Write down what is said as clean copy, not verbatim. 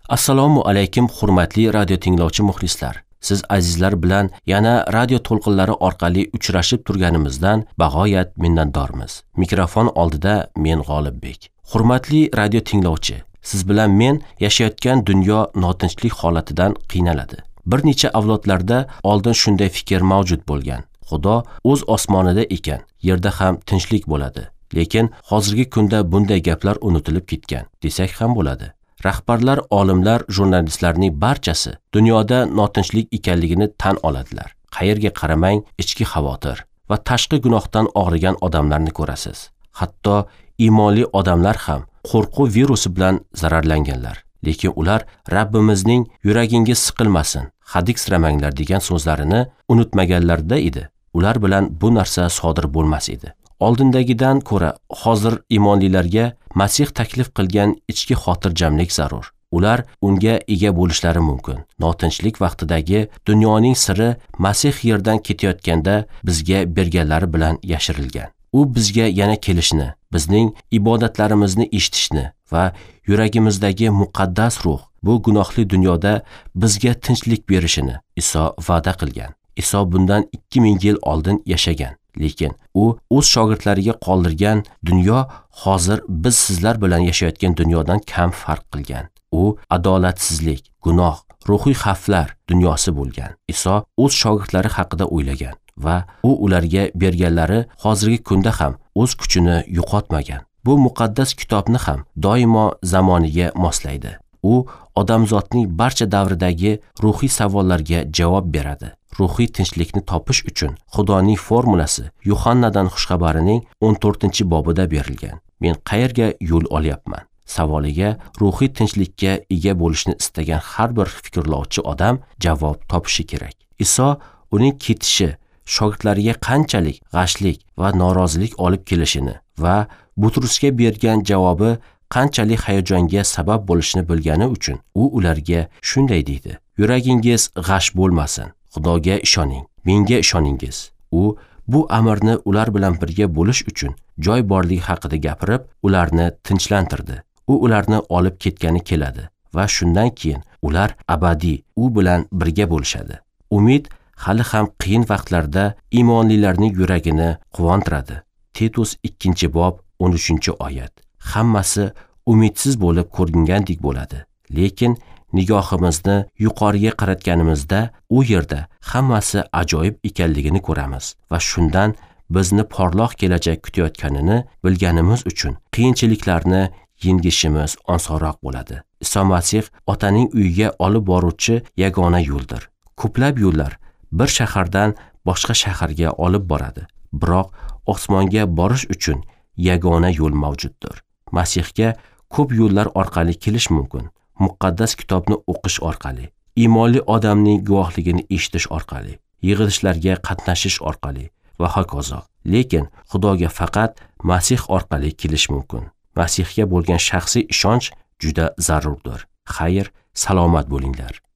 Assalomu alaykum hurmatli radio tinglovchi muxlislar. Siz azizlar bilan yana radio to'lqinlari orqali uchrashib turganimizdan bag'oyat minnatdormiz. Mikrofon oldida men G'olibbek. Hurmatli radio tinglovchi, siz bilan men yashayotgan dunyo notinchlik holatidan qiynaladi. Bir necha avlodlarda oldin shunday fikr mavjud bo'lgan. Xudo o'z osmonida ekan, yerda ham tinchlik bo'ladi. Lekin hozirgi kunda bunday gaplar unutilib ketgan, desak ham bo'ladi. Rahbarlar, olimlar, jurnalistlarning barchasi dunyoda notinchlik ekanligini tan oladilar. Qayerga qaramang, ichki xavotir va tashqi gunohdan og'rigan odamlarni ko'rasiz. Hatto iymonli odamlar ham qo'rquv virusi bilan zararlanganlar. Lekin ular Rabbimizning yuragingiz siqilmasin, hadiksramanglar degan so'zlarini unutmaganlarida edi. Ular bilan bu narsa sodir bo'lmas edi. Oldindagidan ko'ra hozir iymonlilarga Masih taklif qilgan ichki xotirjamlik zarur. Ular unga ega bo'lishlari mumkin. Notinchlik vaqtidagi dunyoning siri Masih yerdan ketayotganda bizga berganlari bilan yashirilgan. U bizga yana kelishni, bizning ibodatlarimizni eshitishni va yuragimizdagi muqaddas ruh bu gunohli dunyoda bizga tinchlik berishini Iso va'da qilgan. Iso bundan 2000 yil oldin yashagan. Lekin u o'z shogirdlariga qoldirgan dunyo hozir biz sizlar bilan yashayotgan dunyodan kam farq qilgan. U adolatsizlik, gunoh, ruhiy xavflar dunyosi bo'lgan. Iso o'z shogirdlari haqida o'ylagan va u ularga berganlari hozirgi kunda ham o'z kuchini yo'qotmagan. Bu muqaddas kitobni ham doimo zamoniga moslaydi. U odamzodning barcha davridagi ruhiy savollarga javob beradi. Ruhiy tinchlikni topish uchun Xudoning formulasi Yuhannadan xushxabarining 14-bobida berilgan. Men qayerga yo'l olyapman? Savoliga ruhiy tinchlikka ega bo'lishni istagan har bir fikrlovchi odam javob topishi kerak. Iso uning ketishi shogirdlariga qanchalik g'ashlik va norozilik olib kelishini va Butrusga bergan javobi qanchalik hayajonga sabab bo'lishini bilgani uchun u ularga shunday deydi: Yuragingiz g'ash bo'lmasin. Xudoga ishoning, menga ishoningiz. U bu amirni ular bilan birga bo'lish uchun joy borligi haqida gapirib, ularni tinchlantirdi. U ularni olib ketgani keladi va shundan keyin ular abadiy u bilan birga bo'lishadi. Umid hali ham qiyin vaqtlarda iymonlilarning yuragini quvontiradi. Titus 2-bob 13-oyat. Hammasi umidsiz bo'lib ko'ringandek bo'ladi. Lekin nigohimizni yuqoriga qaratganimizda u yerda hammasi ajoyib ekanligini ko'ramiz va shundan bizni porloq kelajak kutayotganini bilganimiz uchun qiyinchiliklarni yengishimiz osonroq bo'ladi. Iso Masih Otaning uyiga olib boruvchi yagona yo'ldir. Ko'plab yo'llar bir shahardan boshqa shaharga olib boradi, biroq osmonga borish uchun yagona yo'l mavjuddir. Masihga ko'p yo'llar orqali kelish mumkin. Muqaddas kitobni o'qish orqali, iymonli odamning guvohligini eshitish orqali, yig'ilishlarga qatnashish orqali va hokazo. Lekin Xudoga faqat Masih orqali kelish mumkin. Masihga bo'lgan shaxsiy ishonch juda zarurdir. Xayr, salomat bo'linglar.